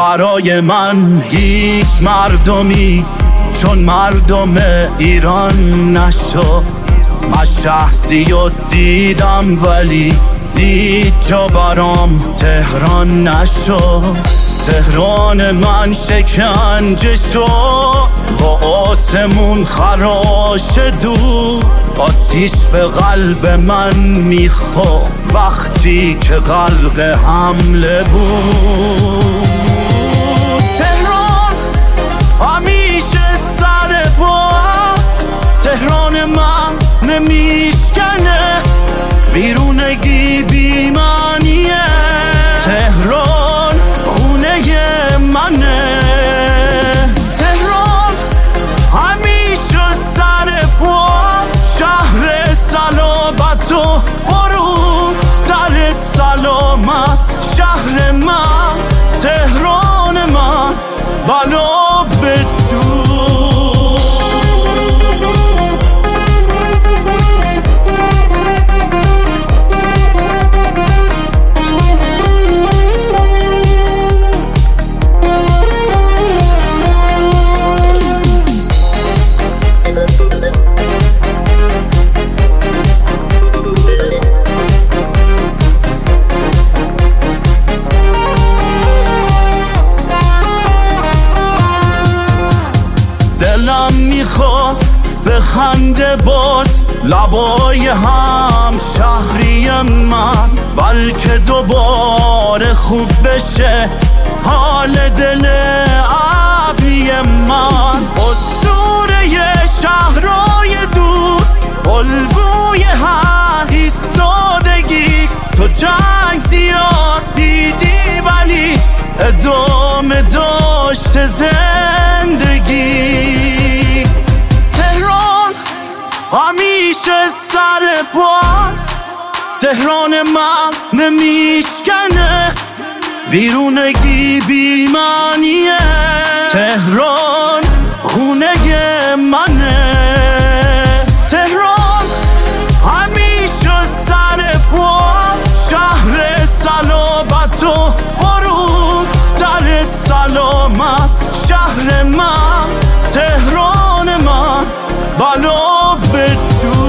برای من هیچ مردمی چون مردم ایران نشد. من شهر زیاد دیدم ولی هیچ جا برام تهران نشد. تهران من شکنجه شد، با آسمون خراش دود. آتیش به قلب من میخورد وقتی که غرق حمله بود. تهران همیشه سر باز، تهران من نمیشکنه، ویرونگی بیمانیه. تهران خونه منه، تهران همیشه سر باز. شهر سلامت و غرور، سرت سلامت شهر من، تهران من بلا بدون. دلم میخواد به خنده باز لبای هم شهری من، بلکه دوباره خوب بشه حال دل ابری من. اسطوره شهرهای دور، الگوی هر ایستادگی. تو جنگ زیاد دیدی ولی ادامه داشت زندگی. تهران همیشه سر باز، تهران من نمیشکنه، ویرونگی بیمانیه. تهران خونه منه، تهران همیشه سر باز. شهر سلامت و غرور، سرت سلامت شهر من، تهران من بلا بدون.